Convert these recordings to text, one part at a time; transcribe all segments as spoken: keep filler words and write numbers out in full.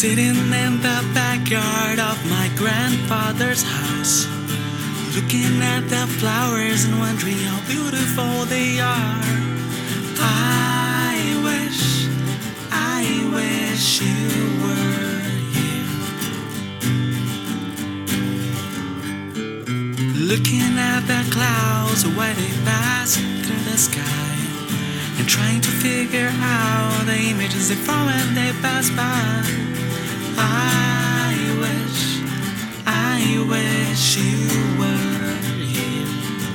Sitting in the backyard of my grandfather's house, looking at the flowers and wondering how beautiful they are. I wish, I wish you were here. Looking at the clouds, the way they pass through the sky, and trying to figure out the images they form when they pass by. I wish, I wish you were here.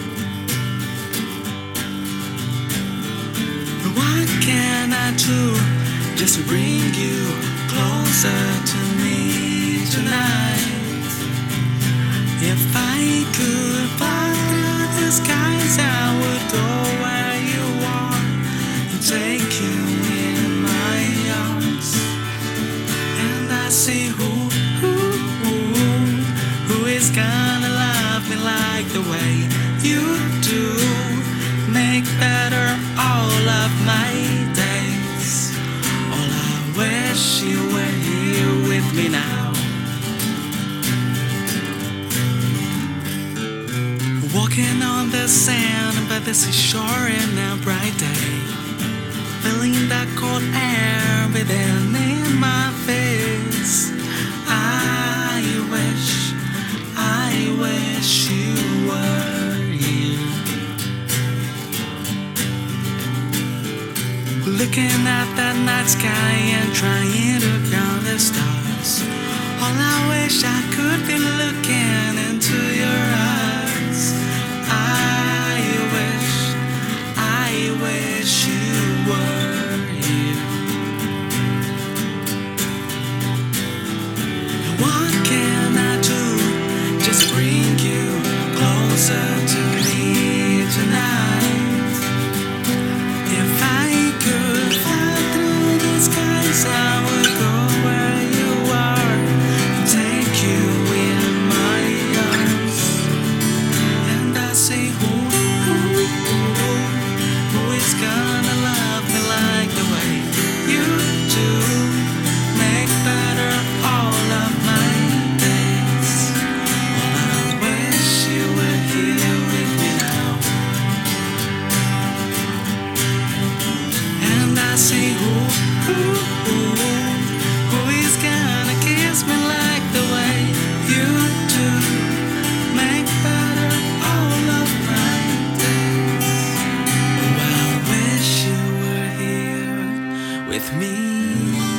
What can I do just to bring you closer to me tonight? If I could fly through the skies, I would go where you are and take you in my arms. And I say, who, who, who, who is gonna love me like the way you do? Make better all of my days. All I wish you were here with me now. Walking on the sand by the seashore in a bright day, feeling that cold air breathing in my face. I wish, I wish you were here. Looking at that night sky and trying to count the stars. All I wish I could be looking into your eyes. I wish, I wish you were here. What can I do just to bring you closer to me tonight? If I could fly through the skies, I would go where you are and take you in my arms. And I say, who, who, who, who is gonna love me like the way you do? Make better all of my days. All I wish you were here with me now. And I say, who, who, who, who is gonna kiss me like the way you do? Make better all of my days. Oh, I wish you were here with me.